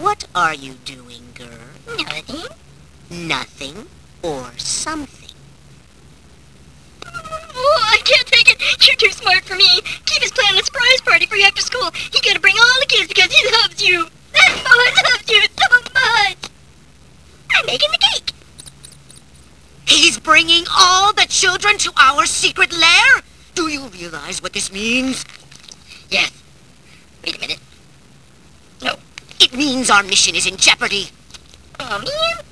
What are you doing, girl? Nothing. Nothing or something? Oh, I can't take it. You're too smart for me. Keith is planning a surprise party for you after school. He gotta bring all the kids because he loves you. Oh, I love you so much. I'm making the cake. He's bringing all the children to our secret lair? Do you realize what this means? Yes. Wait a minute. No. It means our mission is in jeopardy. Oh, man.